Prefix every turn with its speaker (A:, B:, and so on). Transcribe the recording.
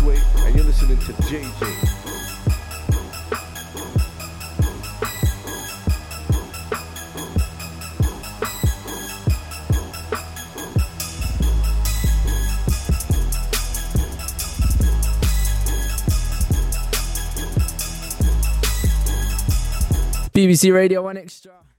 A: Sway, and you're listening to JJ.
B: BBC Radio 1 Extra.